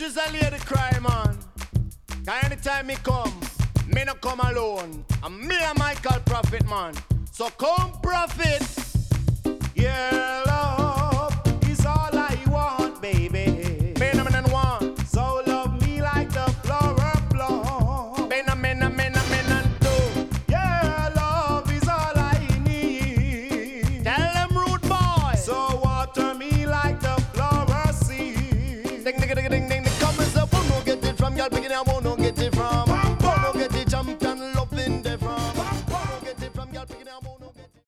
is a lady cry, man. Cause anytime me come, me no come alone. And me and Michael Prophet, man. So come, Prophet. Yeah, love is all I want, baby. Men want. So love me like the flower bloom. Men do. Yeah, love is all I need. Tell them, rude boy. So water me like the flower seed. Ding, ding, ding, ding, ding. Come and say, won't no get it from y'all beginning, I won't no get it from.